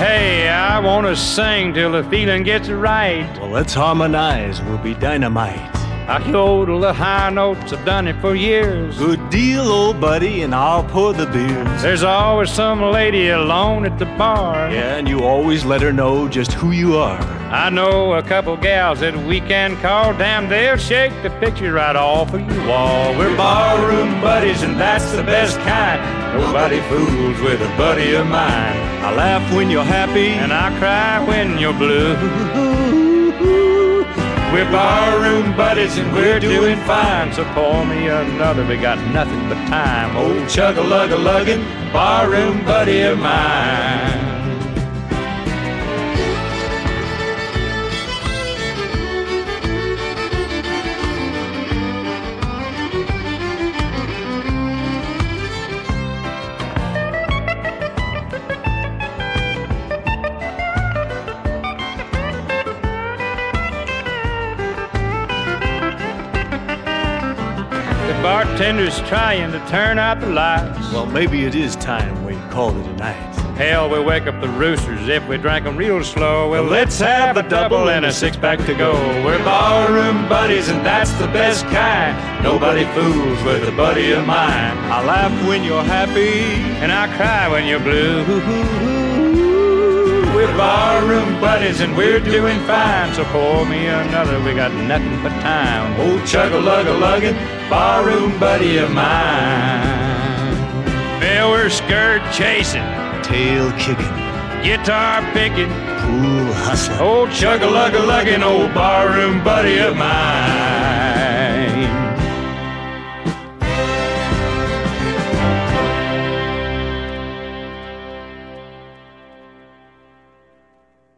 Hey, I want to sing till the feeling gets right. Well, let's harmonize, we'll be dynamite. I yodel the high notes, I've done it for years. Good deal, old buddy, and I'll pour the beers. There's always some lady alone at the bar. Yeah, and you always let her know just who you are. I know a couple gals that we can call. Damn, they'll shake the picture right off of your wall. We're barroom buddies, and that's the best kind. Nobody fools with a buddy of mine. I laugh when you're happy, and I cry when you're blue. We're barroom buddies and we're doing fine. So pour me another, we got nothing but time. Old chug-a-lug-a-luggin', barroom buddy of mine. The bartender's trying to turn out the lights. well, maybe it is time we called it a night. Hell, we wake up the roosters if we drank 'em real slow. Well, let's have a double and a six-pack to go. We're barroom buddies and that's the best kind. Nobody fools with a buddy of mine. I laugh when you're happy, And I cry when you're blue. We're barroom buddies and we're doing fine. So pour me another, we got nothing but time. Old chug-a-lug-a-luggin', barroom buddy of mine. Well, we're skirt chasing, tail kicking, guitar picking, pool hustling. old chug-a-lug-a-luggin', old barroom buddy of mine.